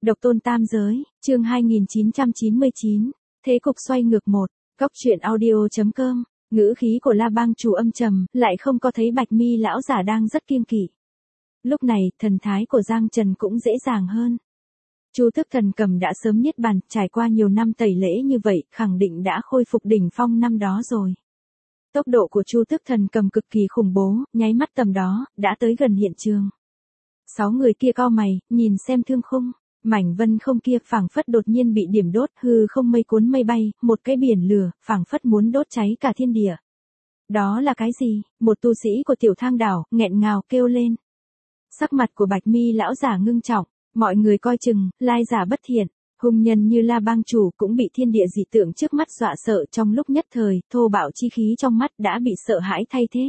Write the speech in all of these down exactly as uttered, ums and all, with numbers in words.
Độc tôn tam giới, chương hai nghìn chín trăm chín mươi chín, thế cục xoay ngược một, góc truyện audio.com, ngữ khí của La Bang chủ âm trầm, lại không có thấy Bạch Mi lão giả đang rất kiêng kỵ. Lúc này, thần thái của Giang Trần cũng dễ dàng hơn. Chu Tức Thần Cầm đã sớm niết bàn, trải qua nhiều năm tẩy lễ như vậy, khẳng định đã khôi phục đỉnh phong năm đó rồi. Tốc độ của Chu Tức Thần Cầm cực kỳ khủng bố, nháy mắt tầm đó, đã tới gần hiện trường. Sáu người kia cau mày, nhìn xem thương khung, mảnh vân không kia phảng phất đột nhiên bị điểm đốt, hư không mây cuốn mây bay, một cái biển lửa, phảng phất muốn đốt cháy cả thiên địa. Đó là cái gì? Một tu sĩ của Tiểu Thang đảo, nghẹn ngào kêu lên. Sắc mặt của Bạch Mi lão giả ngưng trọng, mọi người coi chừng, lai giả bất thiện, hung nhân như La Bang chủ cũng bị thiên địa dị tượng trước mắt dọa sợ, trong lúc nhất thời, thô bạo chi khí trong mắt đã bị sợ hãi thay thế.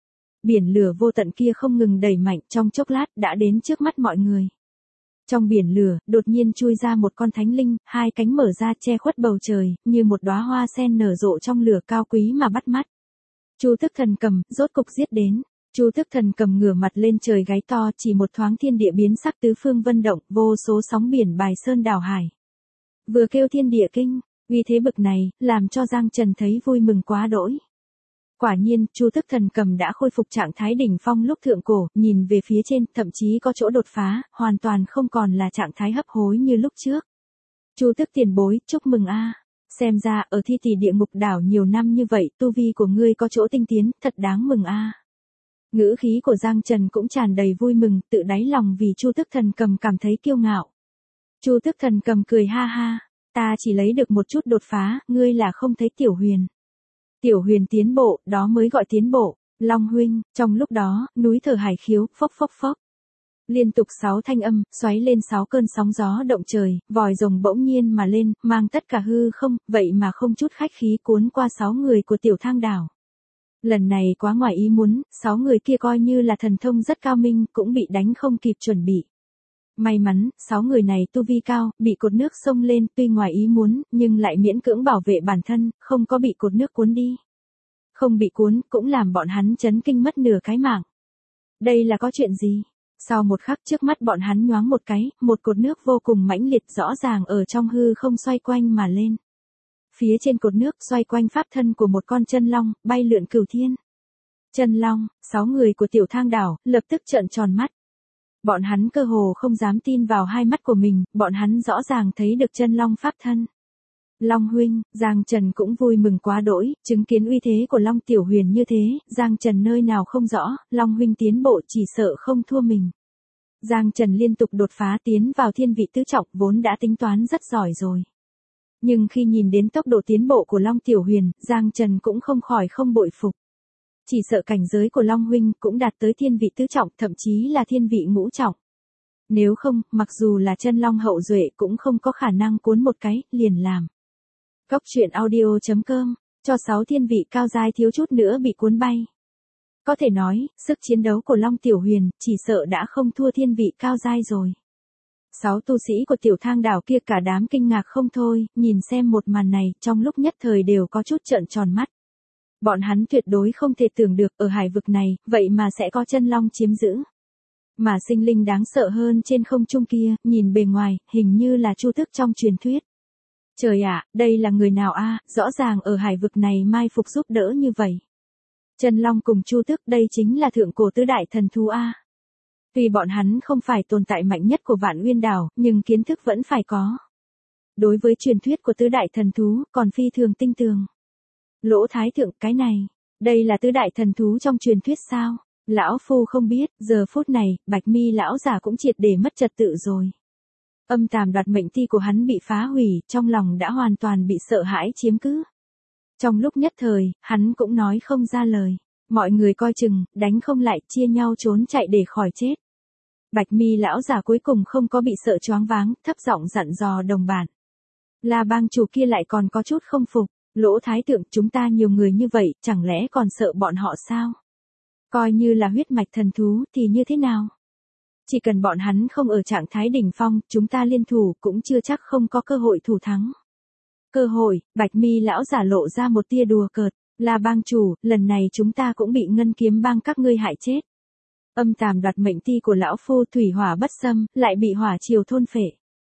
Biển lửa vô tận kia không ngừng đẩy mạnh, trong chốc lát đã đến trước mắt mọi người. Trong biển lửa, đột nhiên chui ra một con thánh linh, hai cánh mở ra che khuất bầu trời, như một đóa hoa sen nở rộ trong lửa cao quý mà bắt mắt. Chu Tức Thần Cầm, rốt cục giết đến. Chu Tức Thần Cầm ngửa mặt lên trời gáy to, chỉ một thoáng thiên địa biến sắc, tứ phương vân động, vô số sóng biển bài sơn đảo hải. Vừa kêu thiên địa kinh, uy thế bực này, làm cho Giang Trần thấy vui mừng quá đỗi. Quả nhiên, Chu Tức Thần Cầm đã khôi phục trạng thái đỉnh phong lúc thượng cổ, nhìn về phía trên, thậm chí có chỗ đột phá, hoàn toàn không còn là trạng thái hấp hối như lúc trước. Chu Tức tiền bối, chúc mừng a. Xem ra, ở thi tỷ địa ngục đảo nhiều năm như vậy, tu vi của ngươi có chỗ tinh tiến, thật đáng mừng a. Ngữ khí của Giang Trần cũng tràn đầy vui mừng, tự đáy lòng vì Chu Tức Thần Cầm cảm thấy kiêu ngạo. Chu Tức Thần Cầm cười ha ha, ta chỉ lấy được một chút đột phá, ngươi là không thấy Tiểu Huyền. Tiểu Huyền tiến bộ, đó mới gọi tiến bộ. Long huynh, trong lúc đó, núi thở hải khiếu, phốc phốc phốc. Liên tục sáu thanh âm, xoáy lên sáu cơn sóng gió động trời, vòi rồng bỗng nhiên mà lên, mang tất cả hư không, vậy mà không chút khách khí cuốn qua sáu người của Tiểu Thang đảo. Lần này quá ngoài ý muốn, sáu người kia coi như là thần thông rất cao minh, cũng bị đánh không kịp chuẩn bị. May mắn, sáu người này tu vi cao, bị cột nước xông lên, tuy ngoài ý muốn, nhưng lại miễn cưỡng bảo vệ bản thân, không có bị cột nước cuốn đi. Không bị cuốn, cũng làm bọn hắn chấn kinh mất nửa cái mạng. Đây là có chuyện gì? Sau một khắc trước mắt bọn hắn nhoáng một cái, một cột nước vô cùng mãnh liệt rõ ràng ở trong hư không xoay quanh mà lên. Phía trên cột nước xoay quanh pháp thân của một con chân long, bay lượn cửu thiên. Chân long, sáu người của Tiểu Thang đảo, lập tức trợn tròn mắt. Bọn hắn cơ hồ không dám tin vào hai mắt của mình, bọn hắn rõ ràng thấy được chân long pháp thân. Long huynh, Giang Trần cũng vui mừng quá đỗi, chứng kiến uy thế của Long Tiểu Huyền như thế, Giang Trần nơi nào không rõ, Long huynh tiến bộ chỉ sợ không thua mình. Giang Trần liên tục đột phá tiến vào thiên vị tứ trọng, vốn đã tính toán rất giỏi rồi. Nhưng khi nhìn đến tốc độ tiến bộ của Long Tiểu Huyền, Giang Trần cũng không khỏi không bội phục. Chỉ sợ cảnh giới của Long huynh cũng đạt tới thiên vị tứ trọng, thậm chí là thiên vị ngũ trọng. Nếu không, mặc dù là chân long hậu duệ cũng không có khả năng cuốn một cái, liền làm. Góc truyện audio.com, cho sáu thiên vị cao giai thiếu chút nữa bị cuốn bay. Có thể nói, sức chiến đấu của Long Tiểu Huyền, chỉ sợ đã không thua thiên vị cao giai rồi. Sáu tu sĩ của Tiểu Thang đảo kia cả đám kinh ngạc không thôi, nhìn xem một màn này, trong lúc nhất thời đều có chút trợn tròn mắt. Bọn hắn tuyệt đối không thể tưởng được ở hải vực này, vậy mà sẽ có chân long chiếm giữ. Mà sinh linh đáng sợ hơn trên không trung kia, nhìn bề ngoài, hình như là Chu Tức trong truyền thuyết. Trời ạ, đây là người nào a? Rõ ràng ở hải vực này mai phục giúp đỡ như vậy. Chân long cùng Chu Tức, đây chính là thượng cổ tứ đại thần thú a. Tuy bọn hắn không phải tồn tại mạnh nhất của Vạn Uyên đảo, nhưng kiến thức vẫn phải có. Đối với truyền thuyết của tứ đại thần thú, còn phi thường tinh tường. Lỗ Thái Thượng, cái này, đây là tứ đại thần thú trong truyền thuyết sao? Lão phu không biết, giờ phút này, Bạch Mi lão giả cũng triệt để mất trật tự rồi. Âm tàm đoạt mệnh ti của hắn bị phá hủy, trong lòng đã hoàn toàn bị sợ hãi chiếm cứ. Trong lúc nhất thời, hắn cũng nói không ra lời. Mọi người coi chừng, đánh không lại, chia nhau trốn chạy để khỏi chết. Bạch Mi lão giả cuối cùng không có bị sợ choáng váng, thấp giọng dặn dò đồng bạn. La Bang chủ kia lại còn có chút không phục. Lỗ Thái Thượng, chúng ta nhiều người như vậy, chẳng lẽ còn sợ bọn họ sao? Coi như là huyết mạch thần thú thì như thế nào? Chỉ cần bọn hắn không ở trạng thái đỉnh phong, chúng ta liên thủ cũng chưa chắc không có cơ hội thủ thắng. Cơ hội, Bạch Mi lão giả lộ ra một tia đùa cợt, là bang chủ, lần này chúng ta cũng bị Ngân Kiếm bang các ngươi hại chết. Âm tàm đoạt mệnh ti của lão phu thủy hỏa bất xâm, lại bị hỏa triều thôn phệ.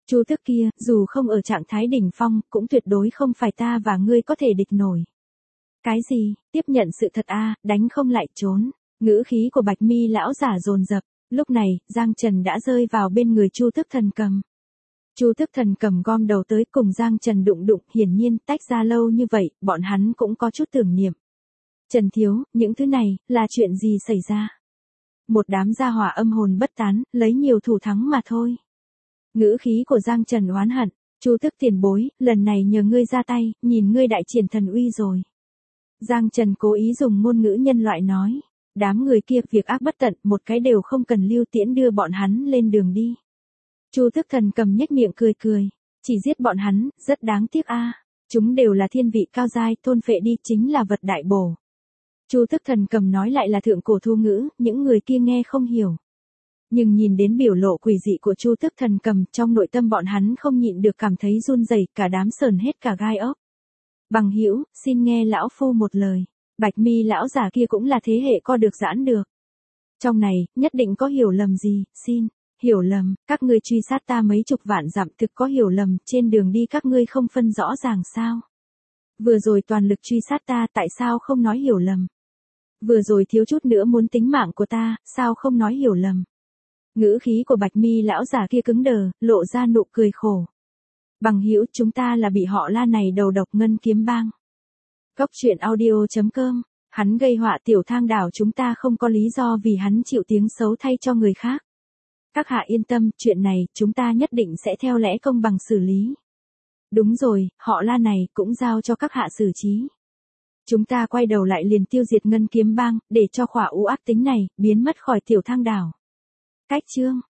Chu Tước kia, dù không ở trạng thái đỉnh phong, cũng tuyệt đối không phải ta và ngươi có thể địch nổi. Cái gì, tiếp nhận sự thật a, đánh không lại trốn. Ngữ khí của Bạch Mi lão giả dồn dập, lúc này, Giang Trần đã rơi vào bên người Chu Tước Thần Cầm. Chu Tước Thần Cầm gom đầu tới cùng Giang Trần đụng đụng, hiển nhiên tách ra lâu như vậy, bọn hắn cũng có chút tưởng niệm. Trần thiếu, những thứ này, là chuyện gì xảy ra? Một đám gia hỏa âm hồn bất tán, lấy nhiều thủ thắng mà thôi. Ngữ khí của Giang Trần oán hận, Chu Tước tiền bối, lần này nhờ ngươi ra tay, nhìn ngươi đại triển thần uy rồi. Giang Trần cố ý dùng ngôn ngữ nhân loại nói, đám người kia việc ác bất tận, một cái đều không cần lưu tiễn đưa bọn hắn lên đường đi. Chu Tước Thần Cầm nhếch miệng cười cười, chỉ giết bọn hắn, rất đáng tiếc a. Chúng đều là thiên vị cao giai, thôn phệ đi chính là vật đại bổ. Chu Tước Thần Cầm nói lại là thượng cổ thu ngữ, những người kia nghe không hiểu. Nhưng nhìn đến biểu lộ quỷ dị của Chu Tước Thần Cầm, trong nội tâm bọn hắn không nhịn được cảm thấy run rẩy, cả đám sờn hết cả gai ốc. Bằng hữu, xin nghe lão phu một lời. Bạch Mi lão già kia cũng là thế hệ co được giãn được. Trong này, nhất định có hiểu lầm gì, xin. Hiểu lầm, các ngươi truy sát ta mấy chục vạn dặm, thực có hiểu lầm, trên đường đi các ngươi không phân rõ ràng sao? Vừa rồi toàn lực truy sát ta, tại sao không nói hiểu lầm? Vừa rồi thiếu chút nữa muốn tính mạng của ta, sao không nói hiểu lầm? Ngữ khí của Bạch Mi lão già kia cứng đờ, lộ ra nụ cười khổ. Bằng hữu, chúng ta là bị họ La này đầu độc Ngân Kiếm Bang. Góc truyện audio chấm com, hắn gây họa Tiểu Thang đảo, chúng ta không có lý do vì hắn chịu tiếng xấu thay cho người khác. Các hạ yên tâm, chuyện này, chúng ta nhất định sẽ theo lẽ công bằng xử lý. Đúng rồi, họ La này, cũng giao cho các hạ xử trí. Chúng ta quay đầu lại liền tiêu diệt Ngân Kiếm Bang, để cho khỏa u ác tính này, biến mất khỏi Tiểu Thang đảo. Cách chương.